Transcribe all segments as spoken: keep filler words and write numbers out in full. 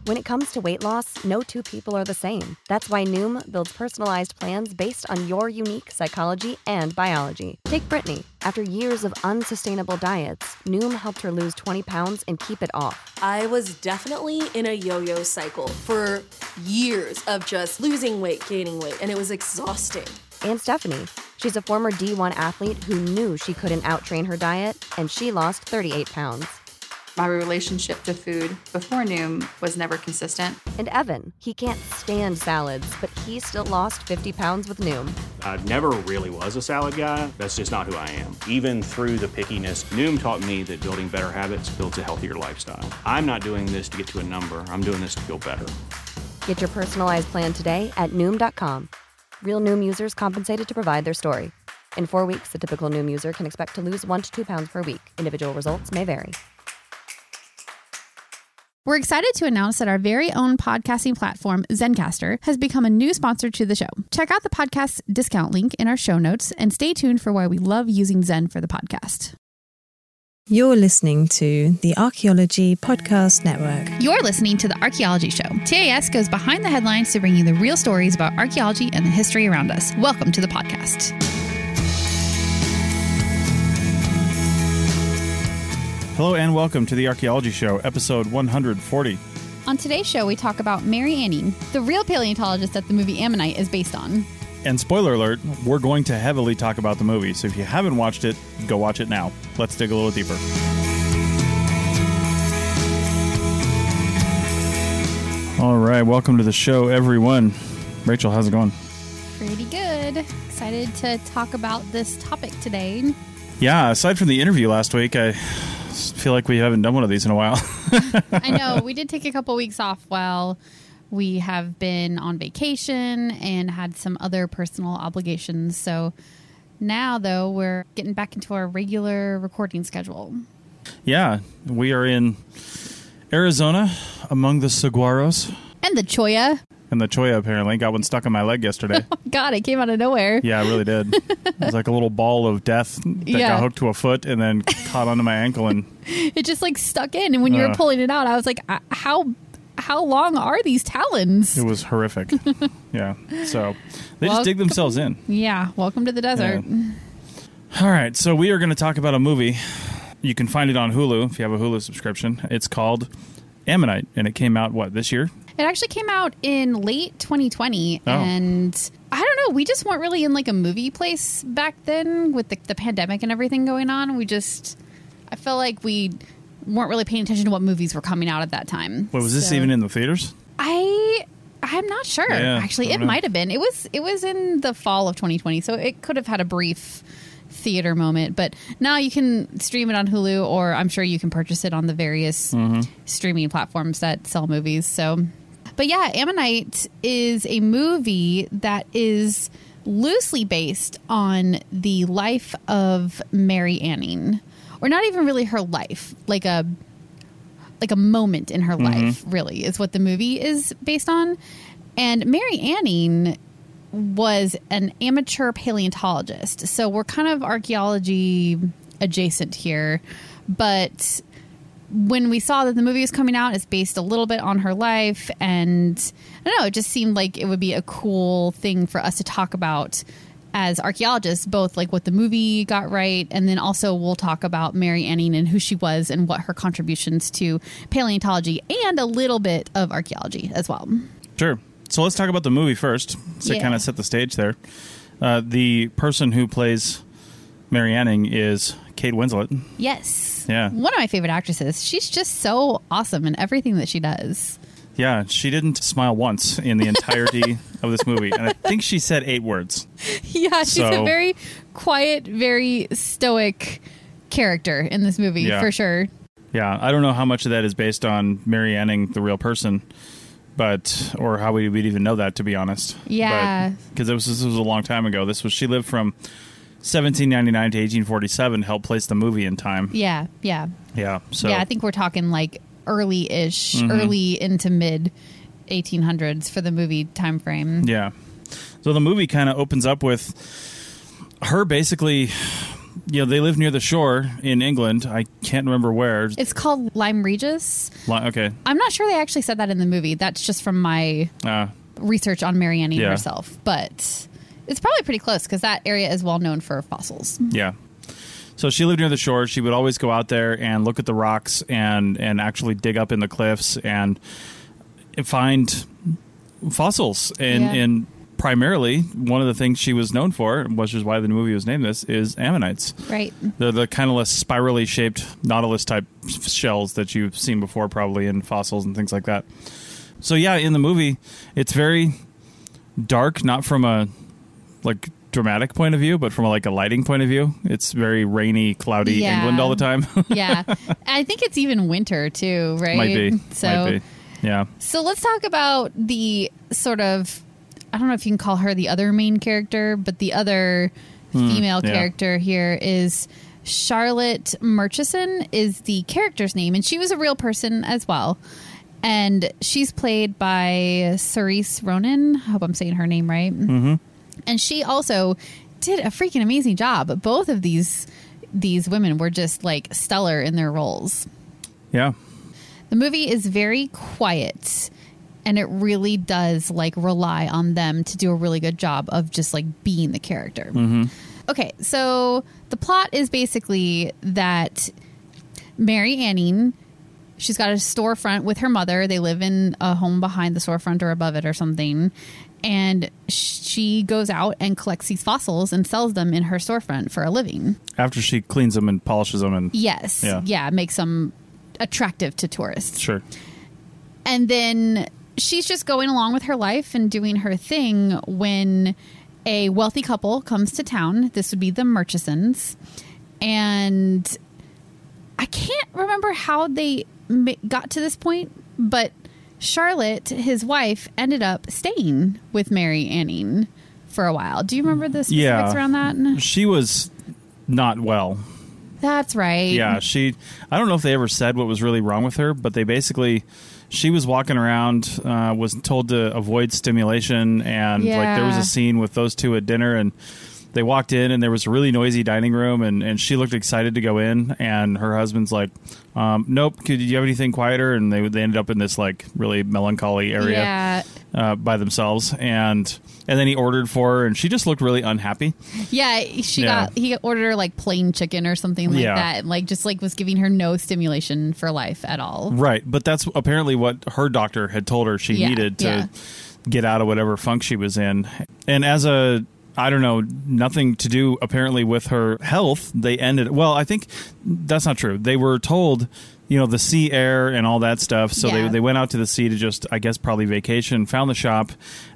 When it comes to weight loss, no two people are the same. That's why Noom builds personalized plans based on your unique psychology and biology. Take Brittany. After years of unsustainable diets, Noom helped her lose twenty pounds and keep it off. I was definitely in a yo-yo cycle for years of just losing weight, gaining weight, and it was exhausting. And Stephanie. She's a former D one athlete who knew she couldn't out-train her diet, and she lost thirty-eight pounds. My relationship to food before Noom was never consistent. And Evan, he can't stand salads, but he still lost fifty pounds with Noom. I never really was a salad guy. That's just not who I am. Even through the pickiness, Noom taught me that building better habits builds a healthier lifestyle. I'm not doing this to get to a number. I'm doing this to feel better. Get your personalized plan today at Noom dot com. Real Noom users compensated to provide their story. In four weeks, the typical Noom user can expect to lose one to two pounds per week. Individual results may vary. We're excited to announce that our very own podcasting platform, Zencastr, has become a new sponsor to the show. Check out the podcast discount link in our show notes and stay tuned for why we love using Zen for the podcast. You're listening to the Archaeology Podcast Network. You're listening to The Archaeology Show. T A S goes behind the headlines to bring you the real stories about archaeology and the history around us. Welcome to the podcast. Hello and welcome to the Archaeology Show, episode one hundred forty. On today's show, we talk about Mary Anning, the real paleontologist that the movie Ammonite is based on. And spoiler alert, we're going to heavily talk about the movie, so if you haven't watched it, go watch it now. Let's dig a little deeper. All right, welcome to the show, everyone. Rachel, how's it going? Pretty good. Excited to talk about this topic today. Yeah, aside from the interview last week, I feel like we haven't done one of these in a while. I know. We did take a couple weeks off while we have been on vacation and had some other personal obligations. So now, though, we're getting back into our regular recording schedule. Yeah, we are in Arizona among the saguaros. And the cholla. And the cholla, apparently. Got one stuck in my leg yesterday. Oh, God, it came out of nowhere. Yeah, it really did. It was like a little ball of death that yeah. got hooked to a foot and then caught onto my ankle. And it just, like, stuck in. And when you uh, were pulling it out, I was like, how how long are these talons? It was horrific. Yeah. So they welcome, just dig themselves in. Yeah. Welcome to the desert. Yeah. All right. So we are going to talk about a movie. You can find it on Hulu if you have a Hulu subscription. It's called Ammonite. And it came out, what, this year? It actually came out in late twenty twenty, oh. and I don't know, we just weren't really in like a movie place back then with the, the pandemic and everything going on. We just, I felt like we weren't really paying attention to what movies were coming out at that time. Well, was so, this even in the theaters? I, I'm not sure. Yeah, actually, it might have been. It was, it was in the fall of twenty twenty, so it could have had a brief theater moment, but now you can stream it on Hulu, or I'm sure you can purchase it on the various mm-hmm. streaming platforms that sell movies. So. But yeah, Ammonite is a movie that is loosely based on the life of Mary Anning, or not even really her life, like a like a moment in her mm-hmm. life, really, is what the movie is based on. And Mary Anning was an amateur paleontologist, so we're kind of archaeology adjacent here, but when we saw that the movie was coming out, it's based a little bit on her life, and I don't know, it just seemed like it would be a cool thing for us to talk about as archaeologists, both like what the movie got right, and then also we'll talk about Mary Anning and who she was and what her contributions to paleontology and a little bit of archaeology as well. Sure. So let's talk about the movie first, to yeah. kind of set the stage there. Uh, the person who plays Mary Anning is Kate Winslet. Yes. Yeah. One of my favorite actresses. She's just so awesome in everything that she does. Yeah, she didn't smile once in the entirety of this movie. And I think she said eight words. Yeah, she's so, a very quiet, very stoic character in this movie, yeah. for sure. Yeah, I don't know how much of that is based on Mary Anning, the real person, but or how we, we'd even know that, to be honest. Yeah. Because this was a long time ago. This was She lived from seventeen ninety-nine to eighteen forty-seven, helped place the movie in time. Yeah, yeah. Yeah, so. Yeah, I think we're talking like early-ish, mm-hmm. early into mid eighteen hundreds for the movie time frame. Yeah. So the movie kind of opens up with her basically you know, they live near the shore in England. I can't remember where. It's called Lyme Regis. Li- okay. I'm not sure they actually said that in the movie. That's just from my Uh, research on Mary Anning Yeah. herself. But it's probably pretty close because that area is well known for fossils. yeah. So she lived near the shore. She would always go out there and look at the rocks and, and actually dig up in the cliffs and find fossils. And, Yeah. and primarily, one of the things she was known for, which is why the movie was named this, is ammonites. Right. They're the kind of less spirally shaped nautilus type shells that you've seen before, probably in fossils and things like that. So yeah, in the movie, it's very dark, not from a like dramatic point of view, but from a, like a lighting point of view. It's very rainy, cloudy Yeah. England all the time. Yeah. I think it's even winter too, right? Might be. So, Might be. Yeah. so let's talk about the sort of, I don't know if you can call her the other main character, but the other female yeah. character here is Charlotte Murchison is the character's name, and she was a real person as well. And she's played by Cerise Ronan. I hope I'm saying her name right. Mm-hmm. And she also did a freaking amazing job. Both of these these women were just like stellar in their roles. Yeah. The movie is very quiet, and it really does like rely on them to do a really good job of just like being the character. Mm-hmm. Okay, so the plot is basically that Mary Anning, she's got a storefront with her mother. They live in a home behind the storefront or above it or something. And she goes out and collects these fossils and sells them in her storefront for a living. After she cleans them and polishes them and Yes. Yeah. Yeah, makes them attractive to tourists. sure. And then she's just going along with her life and doing her thing when a wealthy couple comes to town. This would be the Murchisons. And I can't remember how they ma- got to this point, but Charlotte, his wife, ended up staying with Mary Anning for a while. Do you remember the specifics Yeah. around that? She was not well. That's right. Yeah, she. I don't know if they ever said what was really wrong with her, but they basically, she was walking around, uh, was told to avoid stimulation, and like there was Yeah. a scene with those two at dinner, and they walked in, and there was a really noisy dining room, and, and she looked excited to go in, and her husband's like, um, "Nope, could you have anything quieter?" And they they ended up in this like really melancholy area Yeah. uh, by themselves, and and then he ordered for her, and she just looked really unhappy. Yeah, she Yeah. got he ordered her like plain chicken or something like Yeah. that, and like just like was giving her no stimulation for life at all. Right, but that's apparently what her doctor had told her she Yeah, needed to yeah. get out of whatever funk she was in. And as a, I don't know, nothing to do apparently with her health, they ended, well, I think that's not true. They were told, you know, the sea air and all that stuff. So Yeah. they, they went out to the sea to just, I guess, probably vacation, found the shop.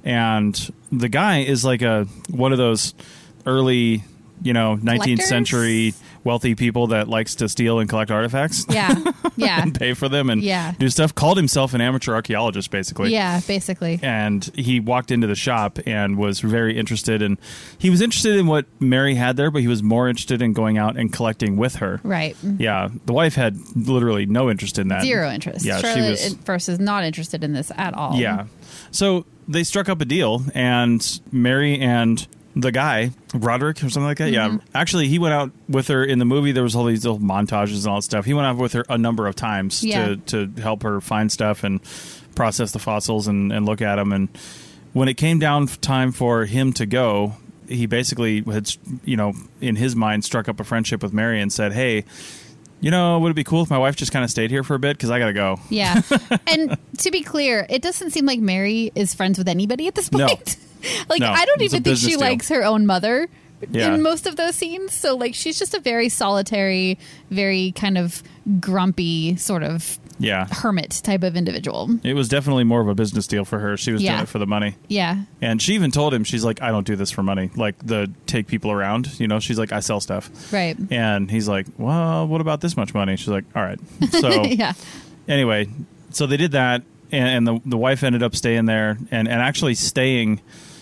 And the guy is like a, one of those early, you know, nineteenth Collectors? century wealthy people that likes to steal and collect artifacts. Yeah, yeah, and pay for them and Yeah. do stuff. Called himself an amateur archaeologist, basically. yeah, basically. And he walked into the shop and was very interested. And he was interested in what Mary had there, but he was more interested in going out and collecting with her. Right. Yeah. The wife had literally no interest in that. Zero interest. Yeah, Charlotte she was. at first is not interested in this at all. Yeah. So they struck up a deal, and Mary and the guy, Roderick or something like that. Mm-hmm. Yeah. Actually, he went out with her in the movie. There was all these little montages and all that stuff. He went out with her a number of times Yeah. to, to help her find stuff and process the fossils and, and look at them. And when it came down time for him to go, he basically had, you know, in his mind, struck up a friendship with Mary and said, hey, you know, would it be cool if my wife just kind of stayed here for a bit? Because I got to go. Yeah. And to be clear, it doesn't seem like Mary is friends with anybody at this point. No. Like, No, I don't it's a even think business she deal. likes her own mother Yeah. in most of those scenes. So, like, she's just a very solitary, very kind of grumpy sort of Yeah. hermit type of individual. It was definitely more of a business deal for her. She was Yeah. doing it for the money. Yeah. And she even told him, she's like, I don't do this for money. Like, the take people around, you know, she's like, I sell stuff. Right. And he's like, well, what about this much money? She's like, all right. So Yeah. anyway, so they did that. And, and the, the wife ended up staying there and, and actually staying,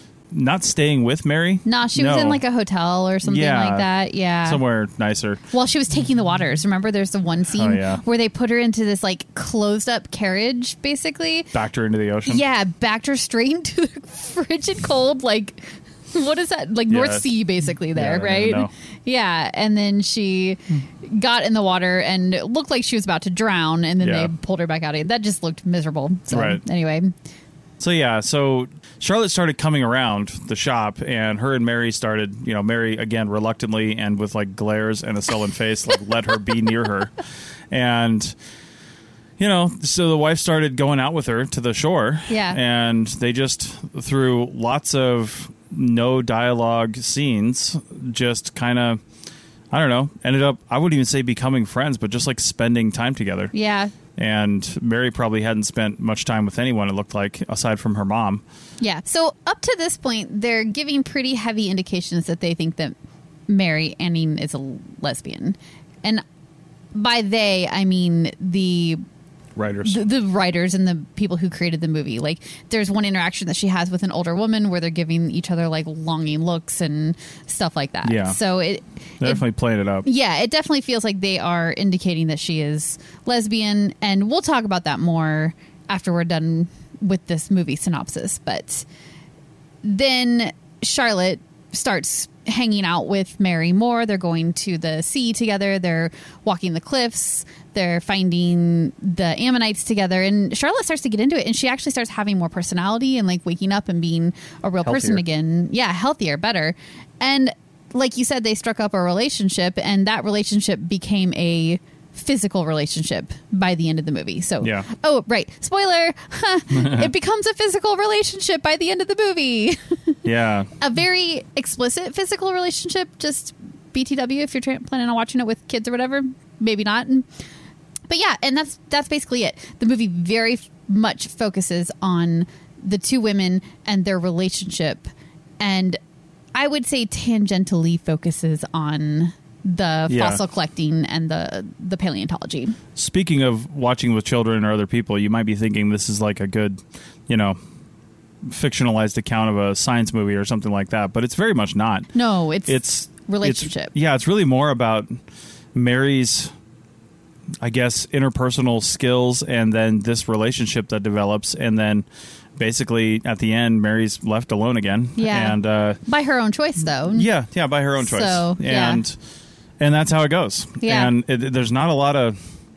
not staying with Mary. Nah, she was No. in like a hotel or something Yeah. like that. Yeah. Somewhere nicer. Well, she was taking the waters. Remember, there's the one scene Oh, yeah. where they put her into this like closed up carriage, basically. Backed her into the ocean. Yeah, backed her straight into the frigid cold, like what is that? Like Yeah. North Sea, basically there, Yeah, I don't right? know. Yeah. And then she got in the water and it looked like she was about to drown, and then Yeah. they pulled her back out again. That just looked miserable. So Right. anyway. So yeah, so Charlotte started coming around the shop, and her and Mary started, you know, Mary again reluctantly and with like glares and a sullen face, like let her be near her, and you know, so the wife started going out with her to the shore, Yeah. and they just through lots of no dialogue scenes, just kind of, I don't know, ended up, I wouldn't even say becoming friends, but just like spending time together. Yeah. And Mary probably hadn't spent much time with anyone, it looked like, aside from her mom. Yeah. So up to this point, they're giving pretty heavy indications that they think that Mary Anning is a lesbian. And by they, I mean the Writers. the, the writers and the people who created the movie. Like, there's one interaction that she has with an older woman where they're giving each other like longing looks and stuff like that. Yeah. So it, They're it definitely playing it up. yeah, it definitely feels like they are indicating that she is lesbian, and we'll talk about that more after we're done with this movie synopsis. But then Charlotte starts hanging out with Mary more. They're going to the sea together. They're walking the cliffs. They're finding the ammonites together. And Charlotte starts to get into it, and she actually starts having more personality and like waking up and being a real person Healthier. again. Yeah, healthier, better. And like you said, they struck up a relationship, and that relationship became a physical relationship by the end of the movie. So, Yeah. oh, right. Spoiler. It becomes a physical relationship by the end of the movie. Yeah. A very explicit physical relationship. Just B T W if you're tra- planning on watching it with kids or whatever. Maybe not. But yeah, and that's that's basically it. The movie very f- much focuses on the two women and their relationship, and I would say tangentially focuses on the Yeah. fossil collecting and the the paleontology. Speaking of watching with children or other people, you might be thinking this is like a good, you know, fictionalized account of a science movie or something like that, but it's very much not. No, it's It's relationship. It's, yeah, it's really more about Mary's, I guess, interpersonal skills, and then this relationship that develops, and then basically at the end, Mary's left alone again. Yeah. And uh, By her own choice, though. yeah, yeah, by her own choice. So, yeah. and and that's how it goes. Yeah. And it, there's not a lot of,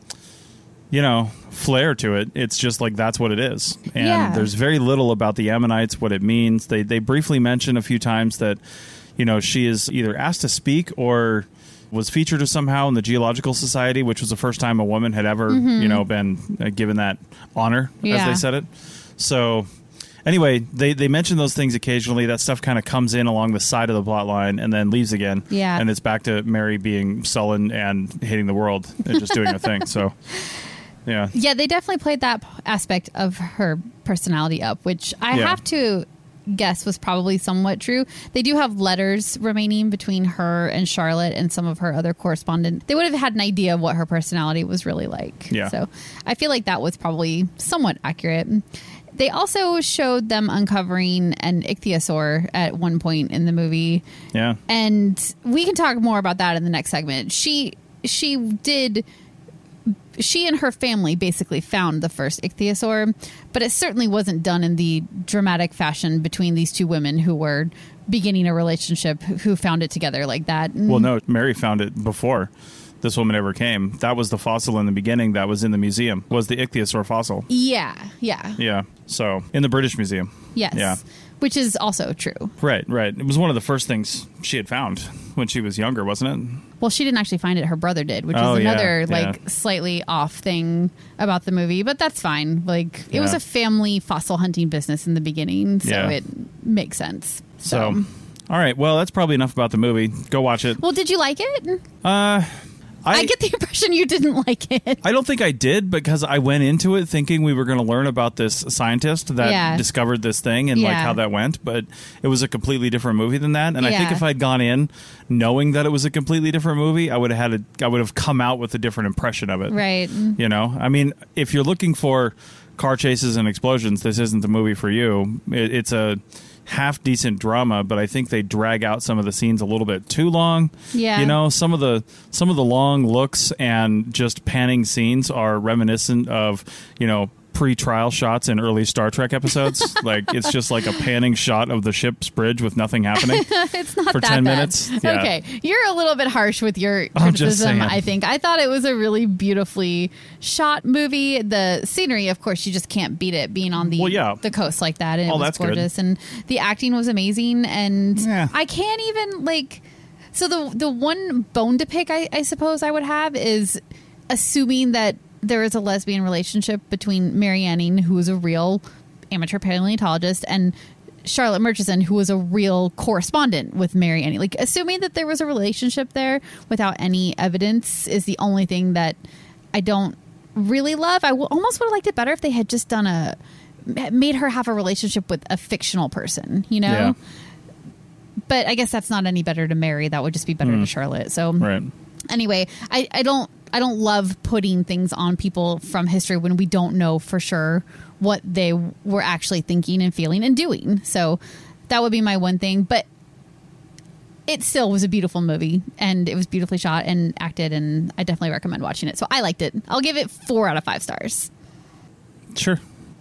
you know, flair to it. It's just like that's what it is. And Yeah. there's very little about the ammonites, what it means. They they briefly mention a few times that, you know, she is either asked to speak or was featured somehow in the Geological Society, which was the first time a woman had ever, you know, been uh, given that honor, as Yeah. they said it. So anyway, they, they mention those things occasionally. That stuff kind of comes in along the side of the plot line and then leaves again. Yeah. And it's back to Mary being sullen and hating the world and just doing her thing. So, yeah. Yeah, they definitely played that p- aspect of her personality up, which I Yeah. have to guess was probably somewhat true. They do have letters remaining between her and Charlotte and some of her other correspondents. They would have had an idea of what her personality was really like. Yeah. So I feel like that was probably somewhat accurate. They also showed them uncovering an ichthyosaur at one point in the movie. Yeah. And we can talk more about that in the next segment. She she did she and her family basically found the first ichthyosaur, but it certainly wasn't done in the dramatic fashion between these two women who were beginning a relationship who found it together like that. Well, no, Mary found it before this woman ever came. That was the fossil in the beginning that was in the museum, was the ichthyosaur fossil. Yeah, yeah. Yeah. So, in the British Museum. Yes. Yeah. Which is also true. Right, right. It was one of the first things she had found when she was younger, wasn't it? Well, she didn't actually find it. Her brother did, which Oh, is yeah, another yeah. like slightly off thing about the movie, but that's fine. Like it was Yeah. a family fossil hunting business in the beginning, so Yeah. it makes sense. So, So, all right. Well, that's probably enough about the movie. Go watch it. well, did you like it? Uh, I, I get the impression you didn't like it. I don't think I did because I went into it thinking we were going to learn about this scientist that Yeah. discovered this thing and like Yeah. how that went, but it was a completely different movie than that. And I think Yeah. if I'd gone in knowing that it was a completely different movie, I would have had a, I would have come out with a different impression of it. Right. You know, I mean, if you're looking for car chases and explosions, this isn't the movie for you. It, it's a half decent drama, but I think they drag out some of the scenes a little bit too long. Yeah. You know, some of the some of the long looks and just panning scenes are reminiscent of, you know, pre-trial shots in early Star Trek episodes. Like, it's just like a panning shot of the ship's bridge with nothing happening. It's not for that ten bad. minutes. Yeah. Okay, you're a little bit harsh with your I'm just criticism, saying. I think. I thought it was a really beautifully shot movie. The scenery, of course, you just can't beat it being on the Well, yeah. the coast like that. And Oh, it was that's good. gorgeous. And the acting was amazing. And Yeah. I can't even, like... So the the one bone to pick, I, I suppose I would have, is assuming that there is a lesbian relationship between Mary Anning, who is a real amateur paleontologist, and Charlotte Murchison, who was a real correspondent with Mary Anning. Like, assuming that there was a relationship there without any evidence is the only thing that I don't really love. I w- almost would have liked it better if they had just done a... made her have a relationship with a fictional person, you know? Yeah. But I guess that's not any better to Mary. That would just be better Mm. to Charlotte. So Right. anyway, I, I don't I don't love putting things on people from history when we don't know for sure what they were actually thinking and feeling and doing. So that would be my one thing. But it still was a beautiful movie, and it was beautifully shot and acted, and I definitely recommend watching it. So I liked it. I'll give it four out of five stars. Sure.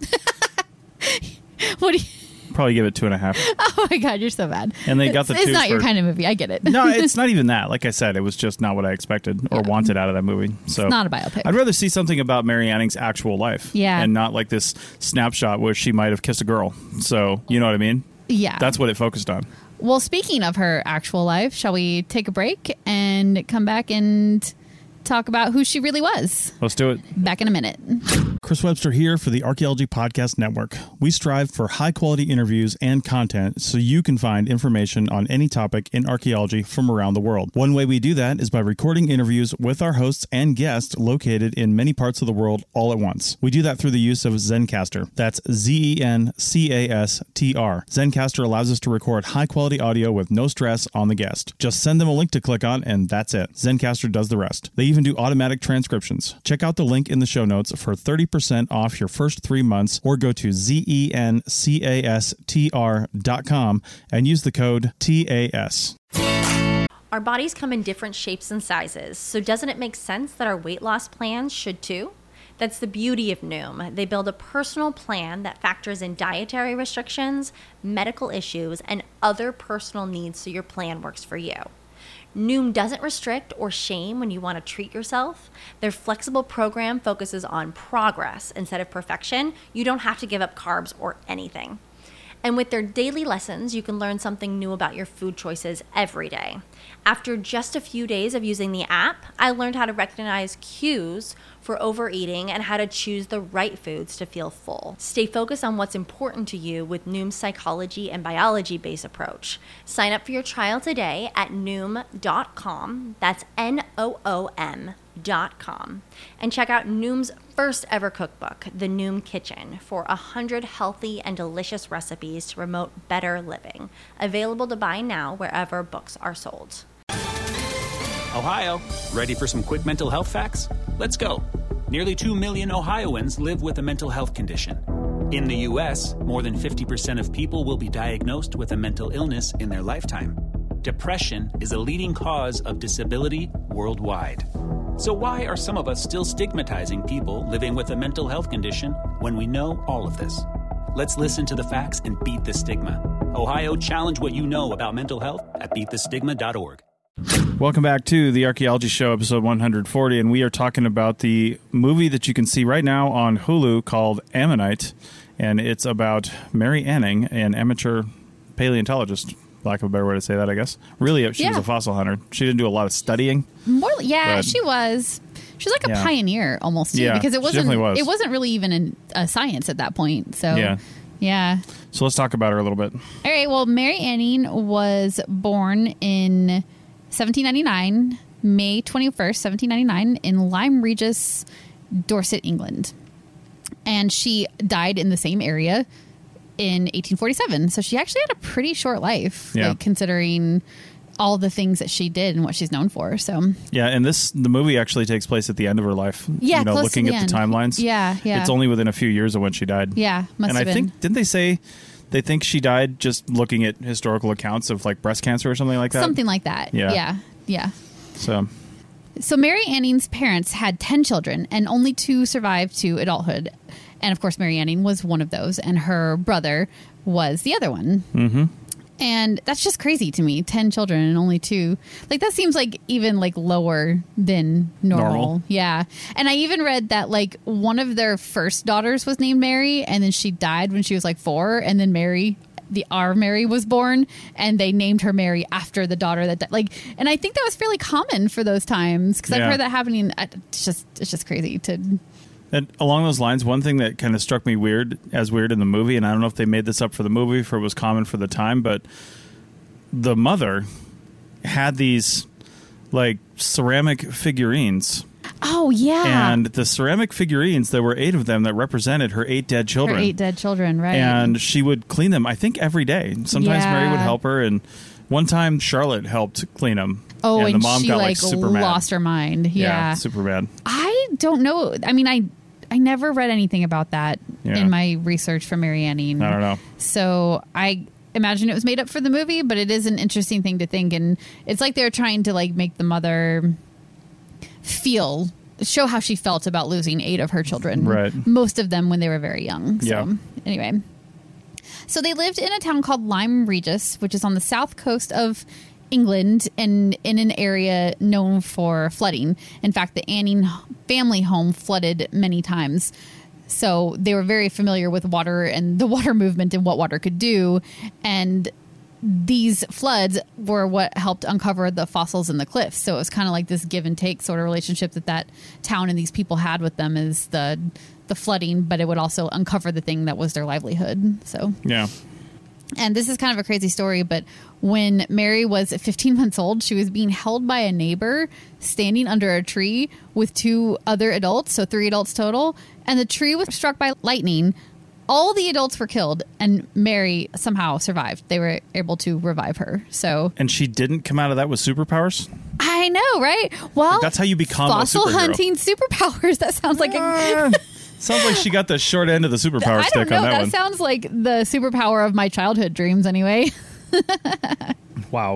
What do you... Probably give it two and a half. Oh my God, you're so bad. And they got the It's, it's twos not your for- kind of movie. I get it. No, it's not even that. Like I said, it was just not what I expected or Yeah. wanted out of that movie. So It's not a biopic. I'd rather see something about Mary Anning's actual life. Yeah. And not like this snapshot where she might have kissed a girl. So, you know what I mean? Yeah. That's what it focused on. Well, speaking of her actual life, shall we take a break and come back and talk about who she really was? Let's do it. Back in a minute. Chris Webster here for the Archaeology Podcast Network. We strive for high-quality interviews and content so you can find information on any topic in archaeology from around the world. One way we do that is by recording interviews with our hosts and guests located in many parts of the world all at once. We do that through the use of Zencastr. That's Z E N C A S T R. Zencastr allows us to record high-quality audio with no stress on the guest. Just send them a link to click on, and that's it. Zencastr does the rest. They even do automatic transcriptions. Check out the link in the show notes for thirty percent off your first three months or go to Z E N C A S T R dot com and use the code T A S. Our bodies come in different shapes and sizes, so doesn't it make sense that our weight loss plans should too? That's the beauty of Noom. They build a personal plan that factors in dietary restrictions, medical issues, and other personal needs so your plan works for you. Noom doesn't restrict or shame when you want to treat yourself. Their flexible program focuses on progress instead of perfection. You don't have to give up carbs or anything. And with their daily lessons, you can learn something new about your food choices every day. After just a few days of using the app, I learned how to recognize cues for overeating and how to choose the right foods to feel full. Stay focused on what's important to you with Noom's psychology and biology-based approach. Sign up for your trial today at noom dot com. That's N O O M dot com. And check out Noom's first ever cookbook, The Noom Kitchen, for one hundred healthy and delicious recipes to promote better living. Available to buy now wherever books are sold. Ohio, ready for some quick mental health facts? Let's go. Nearly two million Ohioans live with a mental health condition. In the U S, more than fifty percent of people will be diagnosed with a mental illness in their lifetime. Depression is a leading cause of disability worldwide. So why are some of us still stigmatizing people living with a mental health condition when we know all of this? Let's listen to the facts and beat the stigma. Ohio, challenge what you know about mental health at beat the stigma dot org. Welcome back to the Archaeology Show, episode one hundred forty, and we are talking about the movie that you can see right now on Hulu called Ammonite, and it's about Mary Anning, an amateur paleontologist, lack of a better way to say that, I guess. Really, she Yeah. was a fossil hunter. She didn't do a lot of studying. More, yeah, But- she was. She was like a Yeah. pioneer almost too, Yeah, because it she wasn't. definitely was. It wasn't really even an, a science at that point. So Yeah. yeah. So let's talk about her a little bit. All right. Well, Mary Anning was born in seventeen ninety-nine, May twenty-first, seventeen ninety-nine, in Lyme Regis, Dorset, England, and she died in the same area in eighteen forty-seven. So she actually had a pretty short life, Yeah. like, considering all the things that she did and what she's known for. So Yeah, and this the movie actually takes place at the end of her life. Yeah, you know, close to looking the at end. the timelines. Yeah, yeah. It's only within a few years of when she died. yeah, must and have I been. think didn't they say they think she died just looking at historical accounts of like breast cancer or something like that? Something like that. Yeah. Yeah. Yeah. So So Mary Anning's parents had ten children, and only two survived to adulthood. And of course, Mary Anning was one of those, and her brother was the other one. Mm-hmm. And that's just crazy to me. Ten children and only two. Like, that seems like even like lower than normal. Normal. Yeah. And I even read that like one of their first daughters was named Mary, and then she died when she was like four. And then Mary, the our Mary, was born, and they named her Mary after the daughter that, like, and I think that was fairly common for those times, because Yeah. I've heard that happening. It's just, it's just crazy to. And along those lines, one thing that kind of struck me weird, as weird in the movie, and I don't know if they made this up for the movie, for it was common for the time, but the mother had these like ceramic figurines. Oh yeah. And the ceramic figurines, there were eight of them that represented her eight dead children. Her eight dead children, right? And she would clean them, I think, every day. Sometimes Yeah. Mary would help her, and one time Charlotte helped clean them. Oh, and, and the mom she got like, like super mad. lost her mind. Yeah. super mad. I don't know. I mean, I I never read anything about that Yeah. in my research for Mary Anning. I don't know. So I imagine it was made up for the movie, but it is an interesting thing to think. And it's like they're trying to like make the mother feel, show how she felt about losing eight of her children. Right. Most of them when they were very young. So Yeah. anyway. So they lived in a town called Lyme Regis, which is on the south coast of England and in an area known for flooding. In fact, the Anning family home flooded many times. So they were very familiar with water and the water movement and what water could do. And these floods were what helped uncover the fossils in the cliffs. So it was kind of like this give and take sort of relationship that that town and these people had with them, is the the flooding, but it would also uncover the thing that was their livelihood. So Yeah. and this is kind of a crazy story, but when Mary was fifteen months old, she was being held by a neighbor standing under a tree with two other adults, so three adults total, and the tree was struck by lightning. All the adults were killed, and Mary somehow survived. They were able to revive her. So And she didn't come out of that with superpowers? I know, right? Well, That's how you become a fossil superhero. hunting superpowers. That sounds like a... Sounds like she got the short end of the superpower I stick don't know. on that, That one. sounds like the superpower of my childhood dreams anyway. Wow.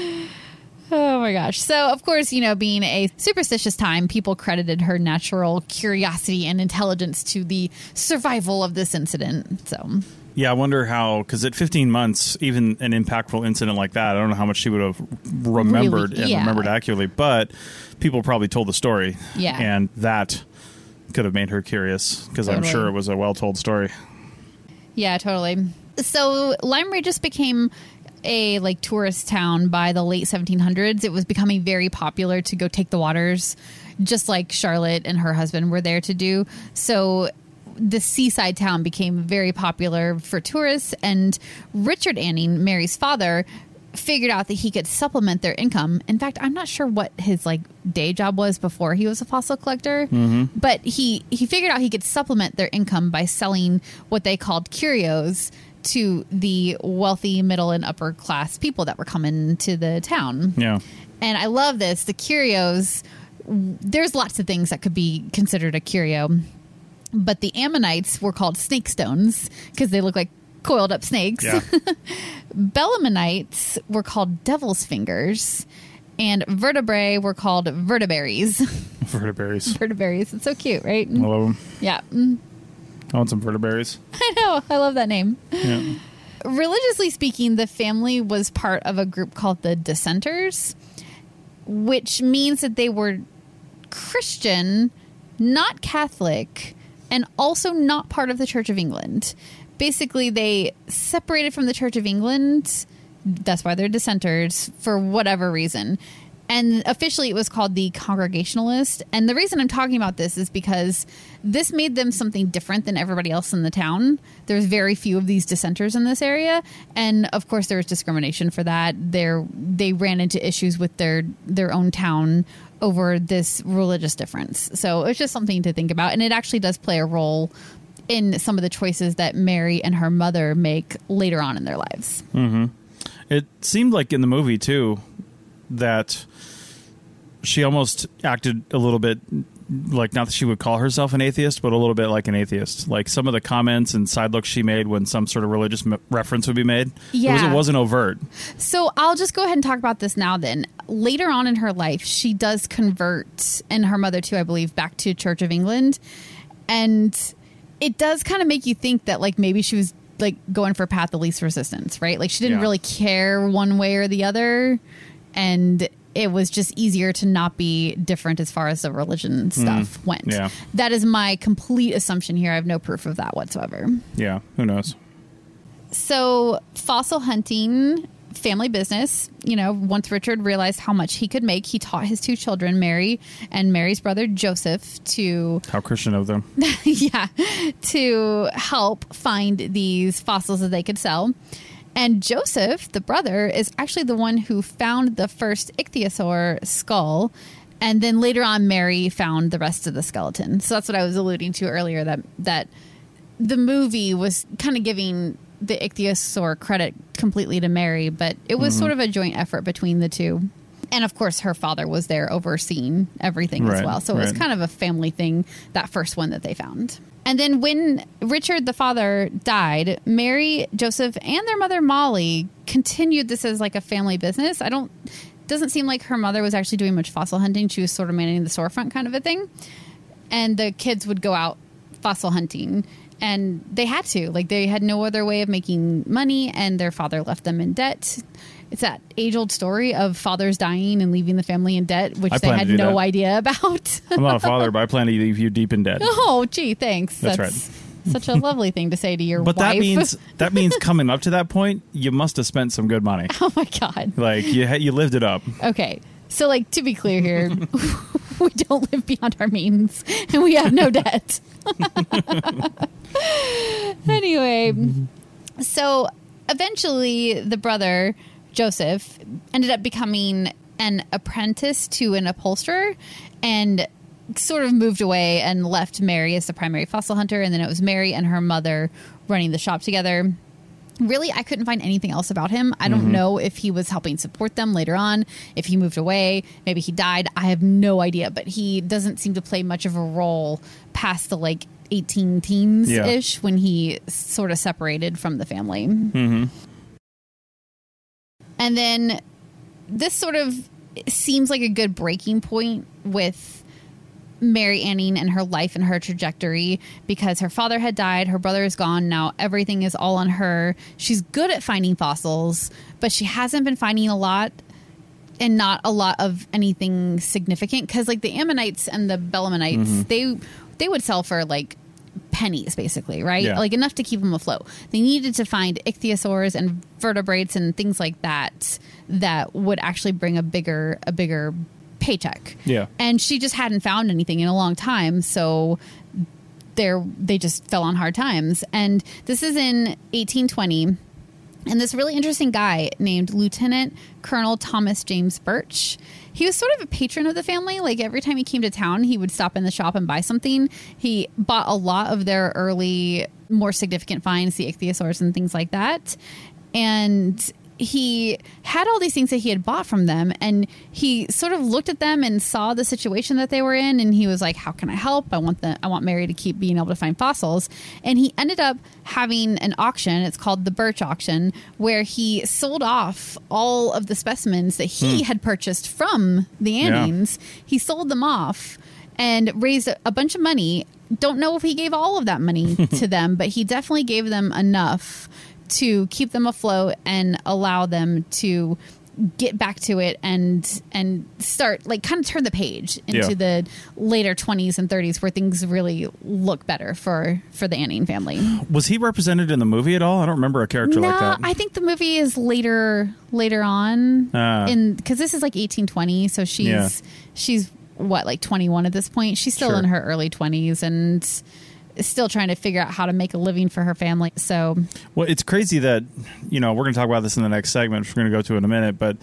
Oh my gosh. So, of course, you know, being a superstitious time, people credited her natural curiosity and intelligence to the survival of this incident. So, Yeah, I wonder how, because at fifteen months, even an impactful incident like that, I don't know how much she would have remembered Really? and Yeah. remembered accurately, but people probably told the story. Yeah. And that could have made her curious, because I'm Totally. sure it was a well-told story. yeah, totally. So, Lyme Regis became a like tourist town by the late seventeen hundreds. It was becoming very popular to go take the waters, just like Charlotte and her husband were there to do. So the seaside town became very popular for tourists, and Richard Anning, Mary's father, figured out that he could supplement their income. In fact, I'm not sure what his like day job was before he was a fossil collector, but he he figured out he could supplement their income by selling what they called curios to the wealthy middle and upper class people that were coming to the town. Yeah. And I love this. The curios, there's lots of things that could be considered a curio, but the ammonites were called snake stones because they look like coiled up snakes. Yeah. Belemnites were called devil's fingers, and vertebrae were called vertebraries. Vertebraries. Vertebraries. It's so cute, right? I love them. Yeah. Mm. I want some vertebraries. I know. I love that name. Yeah. Religiously speaking, the family was part of a group called the Dissenters, which means that they were Christian, not Catholic, and also not part of the Church of England. Basically, they separated from the Church of England. That's why they're dissenters for whatever reason. And officially it was called the Congregationalist. And the reason I'm talking about this is because this made them something different than everybody else in the town. There's very few of these dissenters in this area. And of course there was discrimination for that. They're, they ran into issues with their, their own town over this religious difference. So it's just something to think about. And it actually does play a role in some of the choices that Mary and her mother make later on in their lives. Mm-hmm. It seemed like in the movie, too, that she almost acted a little bit like, not that she would call herself an atheist, but a little bit like an atheist. Like some of the comments and side looks she made when some sort of religious m- reference would be made. Yeah. It, was, it wasn't overt. So I'll just go ahead and talk about this now then. Later on in her life, she does convert, and her mother too, I believe, back to Church of England. And it does kind of make you think that like maybe she was like going for path of least resistance, right? Like she didn't Yeah. really care one way or the other, and it was just easier to not be different as far as the religion stuff went. Yeah. That is my complete assumption here. I have no proof of that whatsoever. Yeah, who knows? So fossil hunting, family business, you know, once Richard realized how much he could make, he taught his two children, Mary and Mary's brother Joseph, to How Christian of them. yeah, to help find these fossils that they could sell. And Joseph, the brother, is actually the one who found the first ichthyosaur skull. And then later on, Mary found the rest of the skeleton. So that's what I was alluding to earlier, that that the movie was kind of giving the ichthyosaur credit completely to Mary, but it was Mm-hmm. sort of a joint effort between the two. And of course, her father was there overseeing everything as Right, well. So it was right. kind of a family thing, that first one that they found. And then when Richard, the father, died, Mary, Joseph, and their mother, Molly, continued this as like a family business. I don't, doesn't seem like her mother was actually doing much fossil hunting. She was sort of managing the storefront kind of a thing. And the kids would go out fossil hunting. And they had to. Like, they had no other way of making money, and their father left them in debt. It's that age-old story of fathers dying and leaving the family in debt, which I they plan to had do no that. idea about. I'm not a father, but I plan to leave you deep in debt. Oh, gee, thanks. That's That's, such a lovely thing to say to your But wife. that means that means coming up to that point, you must have spent some good money. Oh, my God. Like, you ha- you lived it up. Okay. So, like, to be clear here, we don't live beyond our means, and we have no debt. Anyway, so eventually the brother, Joseph, ended up becoming an apprentice to an upholsterer and sort of moved away and left Mary as the primary fossil hunter. And then it was Mary and her mother running the shop together. Really, I couldn't find anything else about him. I don't know if he was helping support them later on, if he moved away, maybe he died. I have no idea, but he doesn't seem to play much of a role past the like eighteen teens ish Yeah. when he sort of separated from the family. Mm-hmm. And then this sort of seems like a good breaking point with Mary Anning and her life and her trajectory, because her father had died, her brother is gone, now everything is all on her. She's good at finding fossils, but she hasn't been finding a lot, and not a lot of anything significant, because like the Ammonites and the Belemnites, Mm-hmm. they they would sell for like pennies basically, right? Yeah. Like enough to keep them afloat. They needed to find ichthyosaurs and vertebrates and things like that that would actually bring a bigger a bigger paycheck. Yeah. And she just hadn't found anything in a long time, so there they just fell on hard times. And this is in eighteen twenty. And this really interesting guy named Lieutenant Colonel Thomas James Birch, he was sort of a patron of the family. Like every time he came to town, he would stop in the shop and buy something. He bought a lot of their early, more significant finds, the ichthyosaurs and things like that. And he had all these things that he had bought from them, and he sort of looked at them and saw the situation that they were in, and he was like, how can I help? I want the I want Mary to keep being able to find fossils. And he ended up having an auction. It's called the Birch auction, where he sold off all of the specimens that he Hmm. had purchased from the Yeah. Annings. He sold them off and raised a, a bunch of money. Don't know if he gave all of that money to them, but he definitely gave them enough to keep them afloat and allow them to get back to it and and start like kind of turn the page into Yeah. the later twenties and thirties, where things really look better for for the Anning family. Was he represented in the movie at all? I don't remember a character no, like that. I think the movie is later later on Ah. in because this is like eighteen twenty, so she's Yeah. she's what, like twenty-one at this point. She's still Sure. in her early twenties and still trying to figure out how to make a living for her family. So Well, it's crazy that, you know, we're going to talk about this in the next segment, which we're going to go to in a minute. But,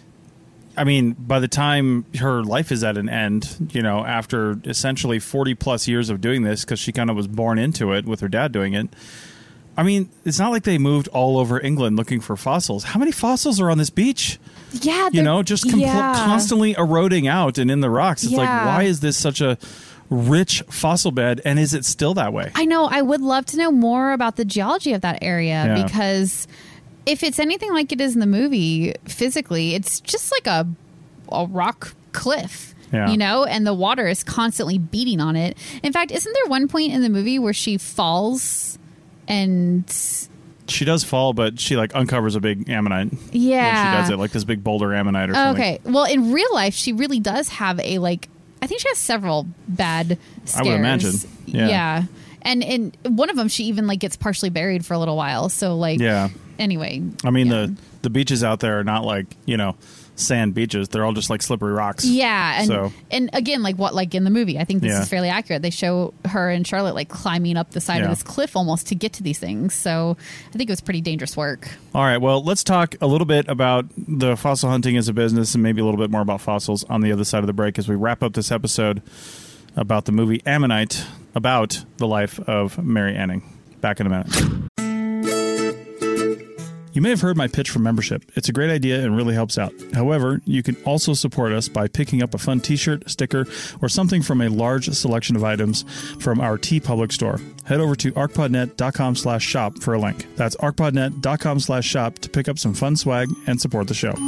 I mean, by the time her life is at an end, you know, after essentially forty plus years of doing this, because she kind of was born into it with her dad doing it. I mean, it's not like they moved all over England looking for fossils. How many fossils are on this beach? yeah, You they're- know, just compl- yeah. constantly eroding out and in the rocks. It's like, Yeah. why is this such a rich fossil bed, and is it still that way? I know. I would love to know more about the geology of that area, Yeah. because if it's anything like it is in the movie, physically, it's just like a a rock cliff. Yeah. You know, and the water is constantly beating on it. In fact, isn't there one point in the movie where she falls and she does fall, but she like uncovers a big ammonite. Yeah. When she does it, like this big boulder ammonite or something. Okay. Well, in real life, she really does have a like. I think she has several bad scares. I would imagine. Yeah. yeah. And in one of them, she even like gets partially buried for a little while. So like, yeah. Anyway, I mean yeah. the the beaches out there are not like, you know, sand beaches. They're all just like slippery rocks. Yeah, and so. and again, like what like in the movie, I think this Yeah. is fairly accurate. They show her and Charlotte like climbing up the side Yeah. of this cliff almost to get to these things. So I think it was pretty dangerous work. All right, well, let's talk a little bit about the fossil hunting as a business and maybe a little bit more about fossils on the other side of the break as we wrap up this episode about the movie Ammonite, about the life of Mary Anning. Back in a minute. You may have heard my pitch for membership. It's a great idea and really helps out. However, you can also support us by picking up a fun t-shirt, sticker, or something from a large selection of items from our TeePublic store. Head over to arcpodnet.com slash shop for a link. That's arcpodnet.com slash shop to pick up some fun swag and support the show.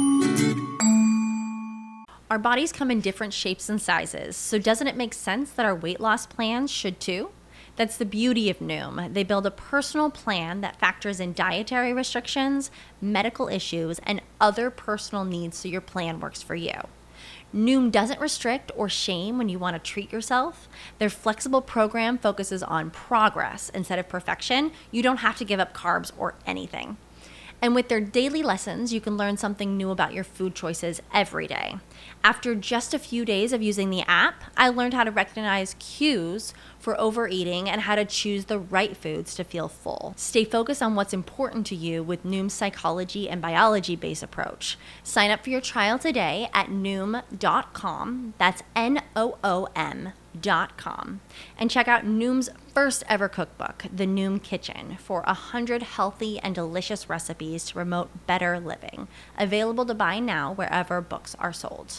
Our bodies come in different shapes and sizes, so doesn't it make sense that our weight loss plans should too? That's the beauty of Noom. They build a personal plan that factors in dietary restrictions, medical issues, and other personal needs so your plan works for you. Noom doesn't restrict or shame when you want to treat yourself. Their flexible program focuses on progress instead of perfection. You don't have to give up carbs or anything. And with their daily lessons, you can learn something new about your food choices every day. After just a few days of using the app, I learned how to recognize cues for overeating and how to choose the right foods to feel full. Stay focused on what's important to you with Noom's psychology and biology-based approach. Sign up for your trial today at noom dot com. That's N O O M dot com. And check out Noom's first ever cookbook, The Noom Kitchen, for one hundred healthy and delicious recipes to promote better living. Available to buy now wherever books are sold.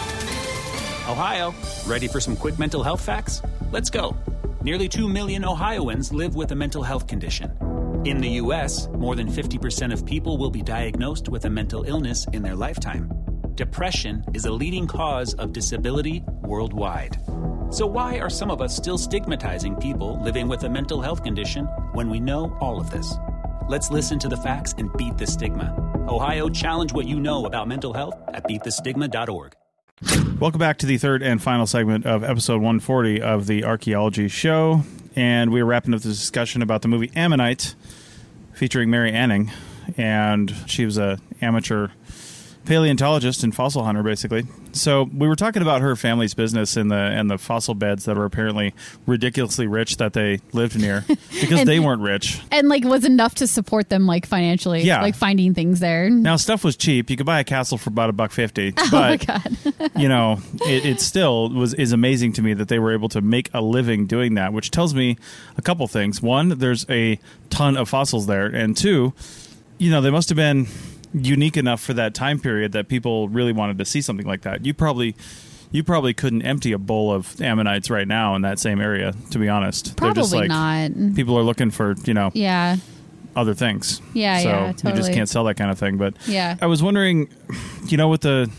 Ohio, ready for some quick mental health facts? Let's go. Nearly two million Ohioans live with a mental health condition. In the U S, more than fifty percent of people will be diagnosed with a mental illness in their lifetime. Depression is a leading cause of disability worldwide. So why are some of us still stigmatizing people living with a mental health condition when we know all of this? Let's listen to the facts and beat the stigma. Ohio, challenge what you know about mental health at beat the stigma dot org. Welcome back to the third and final segment of episode one forty of the Archaeology Show. And we are wrapping up this discussion about the movie Ammonite, featuring Mary Anning. And she was an amateur paleontologist and fossil hunter, basically. So we were talking about her family's business and the and the fossil beds that were apparently ridiculously rich that they lived near because And- they weren't rich. And like was enough to support them like financially. Yeah. Like finding things there. Now, stuff was cheap. You could buy a castle for about a buck fifty. Oh But, my God. you know, it, it still was is amazing to me that they were able to make a living doing that, which tells me a couple things. One, there's a ton of fossils there. And two, you know, they must have been unique enough for that time period that people really wanted to see something like that. You probably you probably couldn't empty a bowl of ammonites right now in that same area, to be honest. Probably They're just like, not. people are looking for, you know, Yeah. other things. Yeah, so yeah, you just totally. can't sell that kind of thing. But Yeah. I was wondering, you know, with the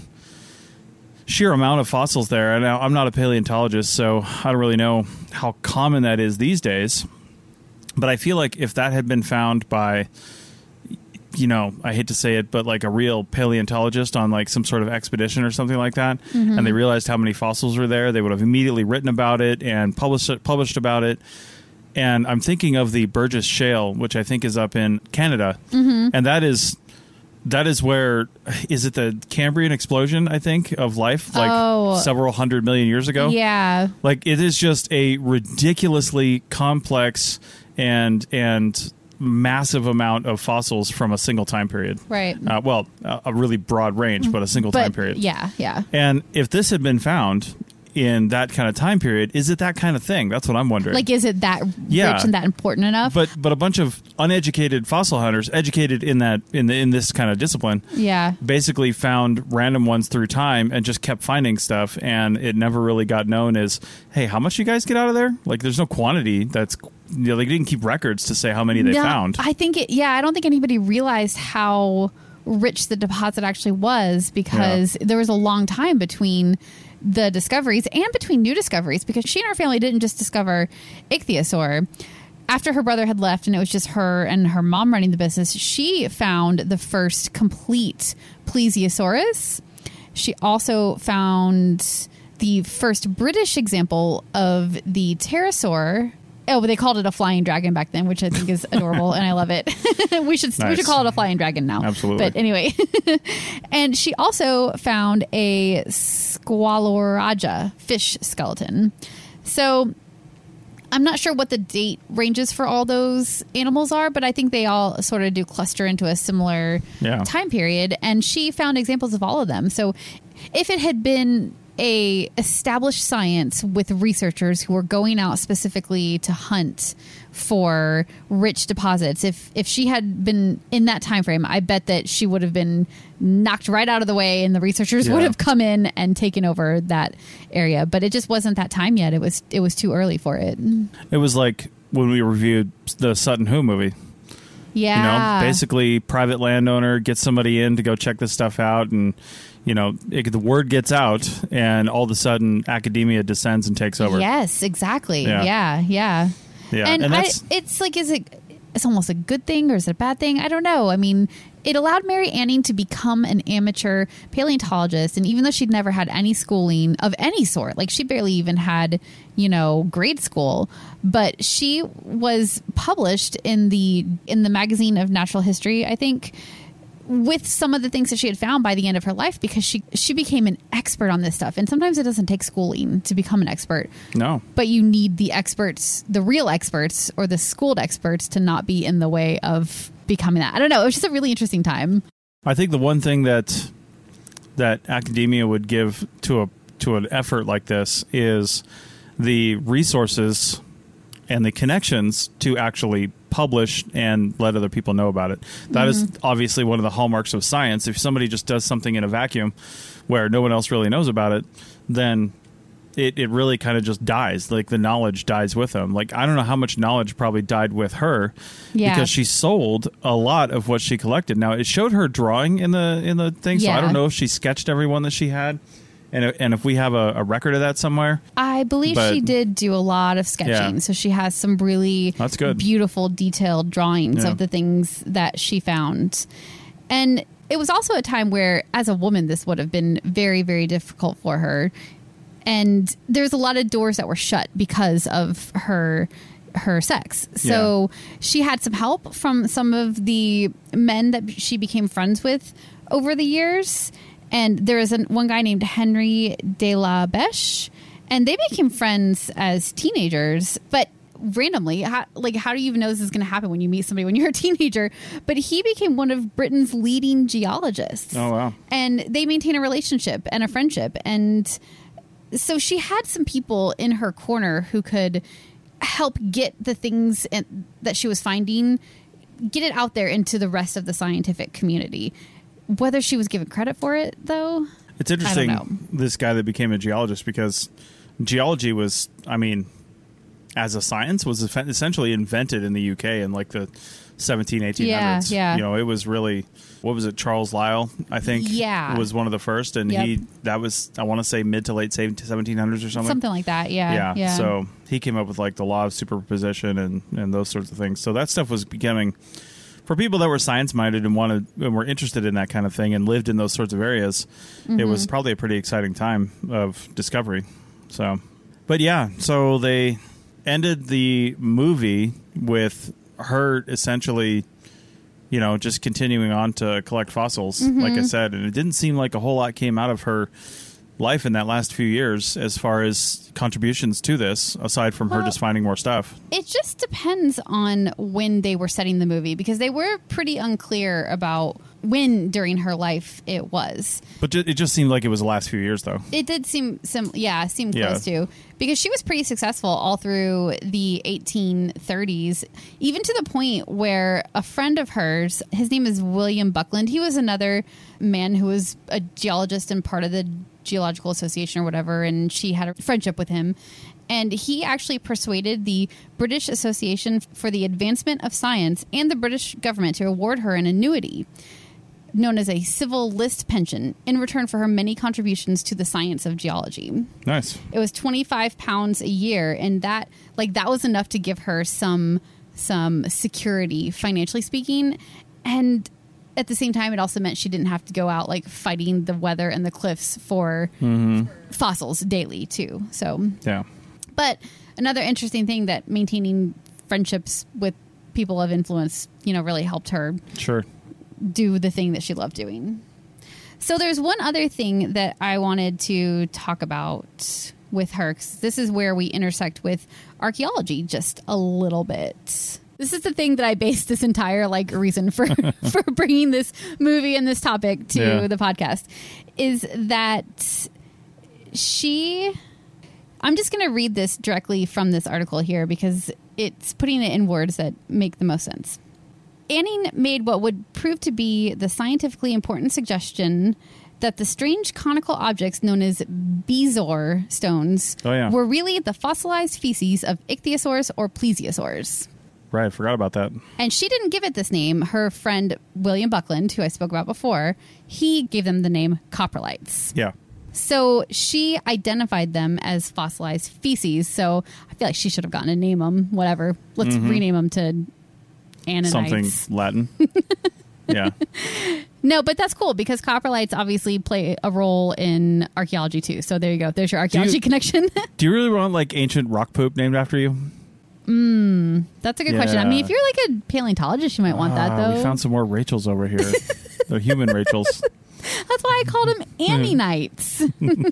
sheer amount of fossils there, and I'm not a paleontologist, so I don't really know how common that is these days. But I feel like if that had been found by, you know, I hate to say it, but like a real paleontologist on like some sort of expedition or something like that, Mhm. and they realized how many fossils were there, they would have immediately written about it and published it, published about it. And I'm thinking of the Burgess Shale, which I think is up in Canada, Mhm. and that is that is where is it the Cambrian explosion? I think of life, like Oh. several hundred million years ago. Yeah. Like it is just a ridiculously complex and and massive amount of fossils from a single time period. Right. Uh, well, a, a really broad range, but a single But, time period. Yeah, yeah. And if this had been found in that kind of time period, is it that kind of thing? That's what I'm wondering. Like, is it that Yeah. rich and that important enough? but but a bunch of uneducated fossil hunters, educated in that in the in this kind of discipline, yeah. basically found random ones through time and just kept finding stuff, and it never really got known as, hey, how much you guys get out of there? Like, there's no quantity that's, you know, they didn't keep records to say how many they No, found. I think it, yeah, I don't think anybody realized how rich the deposit actually was because there was a long time between the discoveries and between new discoveries, because she and her family didn't just discover ichthyosaur. After her brother had left and it was just her and her mom running the business, she found the first complete plesiosaurus. She also found the first British example of the pterosaur. Oh, but they called it a flying dragon back then, which I think is adorable, and I love it. we should nice. we should call it a flying dragon now. Absolutely. But anyway, and she also found a Squaloraja fish skeleton. So I'm not sure what the date ranges for all those animals are, but I think they all sort of do cluster into a similar yeah. time period. And she found examples of all of them. So if it had been a established science with researchers who were going out specifically to hunt for rich deposits, if if she had been in that time frame, I bet that she would have been knocked right out of the way and the researchers yeah. would have come in and taken over that area. But it just wasn't that time yet. It was it was too early for it. It was like when we reviewed the Sutton Hoo movie. Yeah. You know, basically private landowner gets somebody in to go check this stuff out, and you know, it, the word gets out, and all of a sudden academia descends and takes over. Yes, exactly. Yeah, yeah. Yeah, yeah. And, and I, that's, it's like, is it, it's almost a good thing or is it a bad thing? I don't know. I mean, it allowed Mary Anning to become an amateur paleontologist. And even though she'd never had any schooling of any sort, like she barely even had, you know, grade school, but she was published in the, in the magazine of natural history, I think, with some of the things that she had found by the end of her life, because she she became an expert on this stuff. And sometimes it doesn't take schooling to become an expert. No. But you need the experts, the real experts or the schooled experts, to not be in the way of becoming that. I don't know. It was just a really interesting time. I think the one thing that that academia would give to a to an effort like this is the resources and the connections to actually publish and let other people know about it. That mm-hmm. is obviously one of the hallmarks of science. If somebody just does something in a vacuum where no one else really knows about it, then it, it really kind of just dies. Like the knowledge dies with them. Like, I don't know how much knowledge probably died with her yeah. because she sold a lot of what she collected. Now, it showed her drawing in the in the thing, yeah. so I don't know if she sketched everyone that she had. And, and if we have a, a record of that somewhere. I believe but, she did do a lot of sketching. Yeah. So she has some really That's good. beautiful, detailed drawings yeah. of the things that she found. And it was also a time where, as a woman, this would have been very, very difficult for her. And there's a lot of doors that were shut because of her her sex. So yeah. she had some help from some of the men that she became friends with over the years. And there is an, one guy named Henry de la Beche, and they became friends as teenagers. But randomly, how, like, how do you even know this is going to happen when you meet somebody when you're a teenager? But he became one of Britain's leading geologists. Oh, wow. And they maintain a relationship and a friendship. And so she had some people in her corner who could help get the things in, that she was finding, get it out there into the rest of the scientific community. Whether she was given credit for it, though, it's interesting, I don't know. This guy that became a geologist, because geology was, I mean, as a science, was essentially invented in the U K in like the seventeen, eighteen hundreds. Yeah, yeah. You know, it was really, what was it, Charles Lyell, I think, yeah. was one of the first. And yep. he, that was, I want to say mid to late seventeen hundreds or something. Something like that, yeah. Yeah, yeah. So he came up with like the law of superposition and, and those sorts of things. So that stuff was becoming... For people that were science-minded and wanted and were interested in that kind of thing and lived in those sorts of areas, mm-hmm. it was probably a pretty exciting time of discovery. So, but yeah, so they ended the movie with her essentially, you know, just continuing on to collect fossils, mm-hmm. like I said, and it didn't seem like a whole lot came out of her life in that last few years as far as contributions to this, aside from well, her just finding more stuff. It just depends on when they were setting the movie, because they were pretty unclear about when during her life it was. But it just seemed like it was the last few years, though. It did seem, sim- yeah, seem yeah. close to, because she was pretty successful all through the eighteen thirties, even to the point where a friend of hers, his name is William Buckland, he was another man who was a geologist and part of the Geological Association or whatever, and she had a friendship with him. And he actually persuaded the British Association for the Advancement of Science and the British government to award her an annuity known as a civil list pension in return for her many contributions to the science of geology. Nice. It was twenty-five pounds a year, and that like that was enough to give her some some security, financially speaking. And at the same time, it also meant she didn't have to go out like fighting the weather and the cliffs for mm-hmm. fossils daily too. So yeah. But another interesting thing that maintaining friendships with people of influence, you know, really helped her sure do the thing that she loved doing. So there's one other thing that I wanted to talk about with her, 'cause this is where we intersect with archaeology just a little bit. This is the thing that I based this entire like reason for for bringing this movie and this topic to yeah. the podcast, is that she, I'm just going to read this directly from this article here because it's putting it in words that make the most sense. Anning made what would prove to be the scientifically important suggestion that the strange conical objects known as bezoar stones oh, yeah. were really the fossilized feces of ichthyosaurs or plesiosaurs. Right, I forgot about that. And she didn't give it this name. Her friend William Buckland, who I spoke about before, he gave them the name coprolites. Yeah. So she identified them as fossilized feces. So I feel like she should have gotten to name them. Whatever. Let's mm-hmm. rename them to Annanites. Something Latin. Yeah. No, but that's cool because coprolites obviously play a role in archaeology too. So there you go. There's your archaeology do you, connection. Do you really want like ancient rock poop named after you? Mm, that's a good yeah. question. I mean, if you're like a paleontologist, you might want uh, that though. We found some more Rachels over here. The human Rachels. That's why I called them Annanites.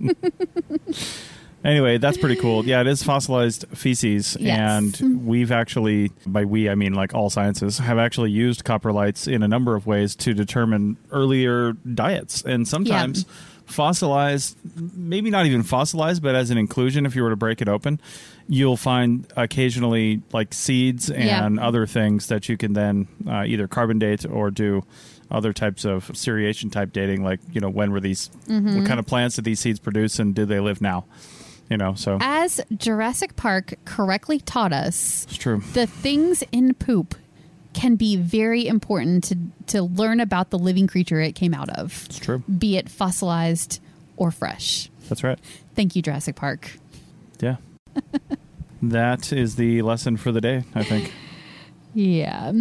Anyway, that's pretty cool. Yeah, it is fossilized feces. Yes. And we've actually, by we, I mean like all sciences, have actually used coprolites in a number of ways to determine earlier diets. And sometimes yeah. fossilized, maybe not even fossilized, but as an inclusion, if you were to break it open, you'll find occasionally like seeds and yeah. other things that you can then uh, either carbon date or do other types of seriation type dating, like, you know, when were these, mm-hmm. what kind of plants did these seeds produce and do they live now? You know, so as Jurassic Park correctly taught us, it's true. The things in poop can be very important to to learn about the living creature it came out of. It's true. Be it fossilized or fresh. That's right. Thank you, Jurassic Park. Yeah. That is the lesson for the day, I think. Yeah.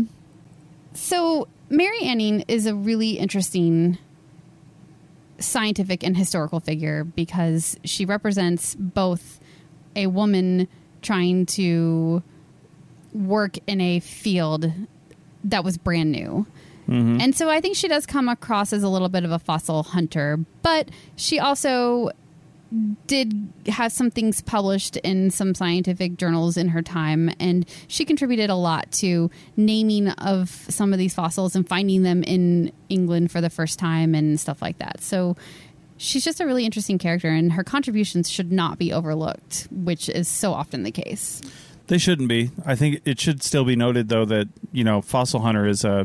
So Mary Anning is a really interesting scientific and historical figure because she represents both a woman trying to work in a field that was brand new. Mm-hmm. And so I think she does come across as a little bit of a fossil hunter, but she also did have some things published in some scientific journals in her time, and she contributed a lot to naming of some of these fossils and finding them in England for the first time and stuff like that. So she's just a really interesting character, and her contributions should not be overlooked, which is so often the case. They shouldn't be. I think it should still be noted, though, that, you know, fossil hunter is a,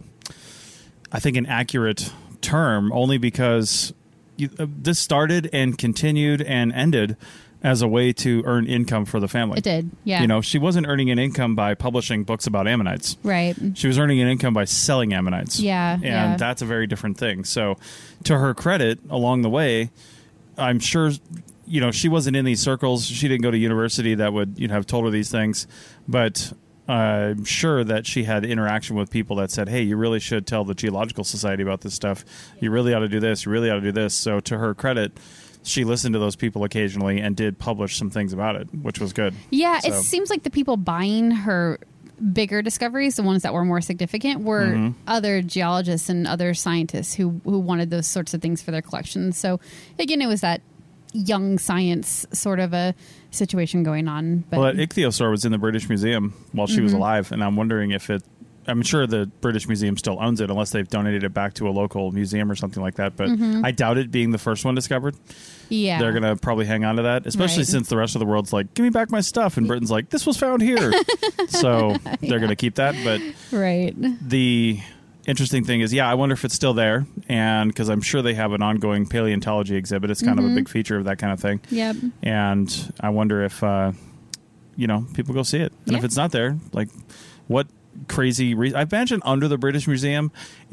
I think, an accurate term only because You, uh, this started and continued and ended as a way to earn income for the family. It did, yeah. You know, she wasn't earning an income by publishing books about ammonites. Right. She was earning an income by selling ammonites. Yeah. And yeah. that's a very different thing. So to her credit, along the way, I'm sure, you know, she wasn't in these circles. She didn't go to university that would, you know, have told her these things. But I'm sure that she had interaction with people that said, hey, you really should tell the Geological Society about this stuff. You really ought to do this. You really ought to do this. So to her credit, she listened to those people occasionally and did publish some things about it, which was good. Yeah, so. It seems like the people buying her bigger discoveries, the ones that were more significant, were mm-hmm. other geologists and other scientists who, who wanted those sorts of things for their collections. So again, it was that young science sort of a situation going on. But well, that ichthyosaur was in the British Museum while she mm-hmm. was alive, and I'm wondering if it, I'm sure the British Museum still owns it unless they've donated it back to a local museum or something like that, but mm-hmm. I doubt it being the first one discovered. Yeah. They're going to probably hang on to that, especially right. since the rest of the world's like, give me back my stuff, and Britain's like, this was found here. So they're yeah. going to keep that, but right. the interesting thing is, yeah, I wonder if it's still there, and because I'm sure they have an ongoing paleontology exhibit. It's kind mm-hmm. of a big feature of that kind of thing. Yep. And I wonder if, uh, you know, people go see it. And yeah. if it's not there, like, what crazy reason? I imagine under the British Museum is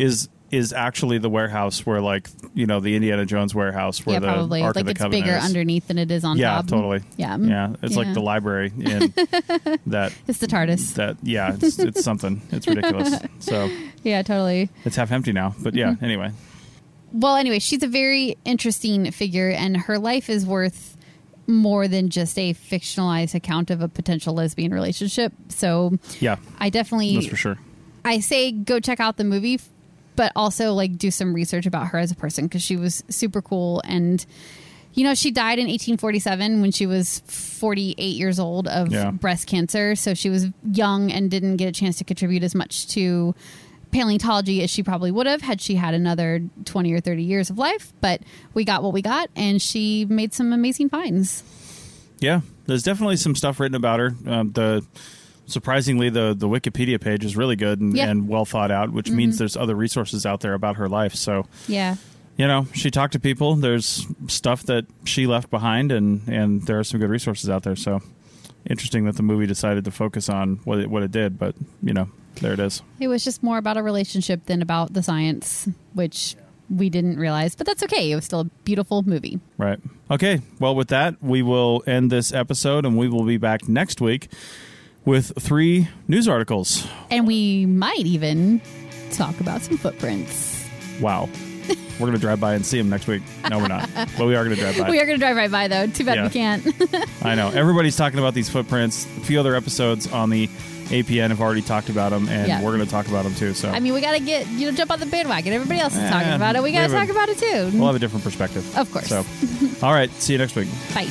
is actually the warehouse where, like, you know, the Indiana Jones warehouse where yeah, the probably. Ark Like of the it's Covenant bigger is. underneath than it is on Yeah, top. totally. Yeah. Yeah. It's Yeah. like the library in that. It's the TARDIS. That yeah, it's, it's something. It's ridiculous. So Yeah, totally. it's half empty now. But yeah, anyway. Well, anyway, she's a very interesting figure, and her life is worth more than just a fictionalized account of a potential lesbian relationship. So Yeah. I definitely, That's for sure. I say go check out the movie, but also like do some research about her as a person, because she was super cool. And, you know, she died in eighteen forty-seven when she was forty-eight years old of Yeah. breast cancer. So she was young and didn't get a chance to contribute as much to paleontology as she probably would have had she had another twenty or thirty years of life. But we got what we got, and she made some amazing finds. Yeah, there's definitely some stuff written about her. Um, the surprisingly, the the Wikipedia page is really good and, Yeah. and well thought out, which Mm-hmm. means there's other resources out there about her life. So, Yeah. you know, she talked to people. There's stuff that she left behind, and, and there are some good resources out there. So, interesting that the movie decided to focus on what it, what it did. But, you know, there it is. It was just more about a relationship than about the science, which we didn't realize. But that's okay. It was still a beautiful movie. Right. Okay. Well, with that, we will end this episode, and we will be back next week with three news articles. And we might even talk about some footprints. Wow. We're going to drive by and see them next week. No, we're not. But we are going to drive by. We are going to drive right by, though. Too bad Yeah. we can't. I know. Everybody's talking about these footprints. A few other episodes on the A P N have already talked about them, and Yeah. we're going to talk about them too. So I mean, we got to get, you know, jump on the bandwagon. Everybody else is Eh, talking about it. We got to we have talk a- about it, too. we'll have a different perspective. Of course. So, all right. See you next week. Bye.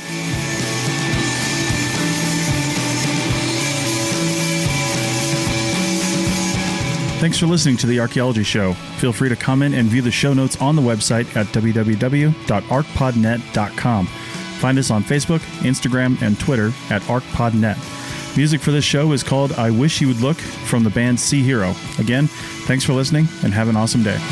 Thanks for listening to The Archaeology Show. Feel free to comment and view the show notes on the website at w w w dot arc pod net dot com. Find us on Facebook, Instagram, and Twitter at ArcPodNet. Music for this show is called I Wish You Would Look from the band Sea Hero. Again, thanks for listening and have an awesome day.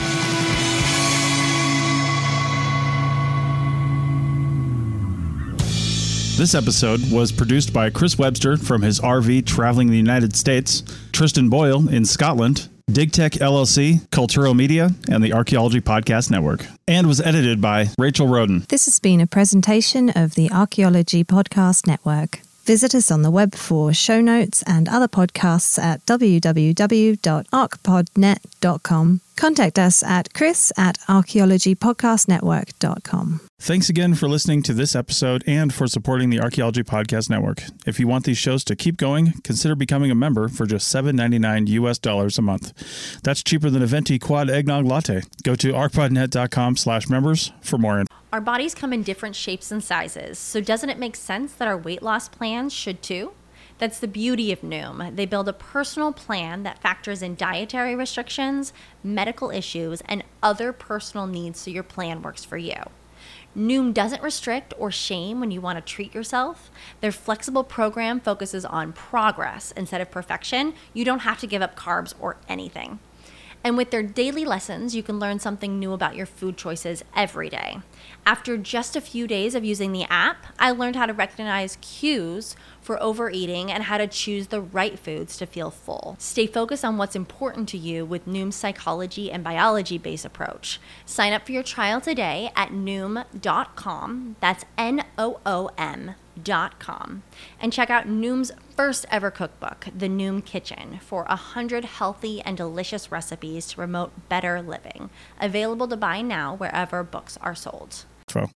This episode was produced by Chris Webster from his R V traveling the United States, Tristan Boyle in Scotland, DigTech L L C, Culturo Media, and the Archaeology Podcast Network, and was edited by Rachel Roden. This has been a presentation of the Archaeology Podcast Network. Visit us on the web for show notes and other podcasts at w w w dot arc pod net dot com. Contact us at chris at archaeology podcast network dot com. Thanks again for listening to this episode and for supporting the Archaeology Podcast Network. If you want these shows to keep going, consider becoming a member for just seven ninety-nine U S dollars a month. That's cheaper than a venti quad eggnog latte. Go to arcpodnet dot com slash members for more info. Our bodies come in different shapes and sizes, so doesn't it make sense that our weight loss plans should too? That's the beauty of Noom. They build a personal plan that factors in dietary restrictions, medical issues, and other personal needs so your plan works for you. Noom doesn't restrict or shame when you want to treat yourself. Their flexible program focuses on progress instead of perfection. You don't have to give up carbs or anything. And with their daily lessons, you can learn something new about your food choices every day. After just a few days of using the app, I learned how to recognize cues for overeating and how to choose the right foods to feel full. Stay focused on what's important to you with Noom's psychology and biology-based approach. Sign up for your trial today at noom dot com. That's N O O M dot com. And check out Noom's first ever cookbook, The Noom Kitchen, for one hundred healthy and delicious recipes to promote better living. Available to buy now wherever books are sold. So.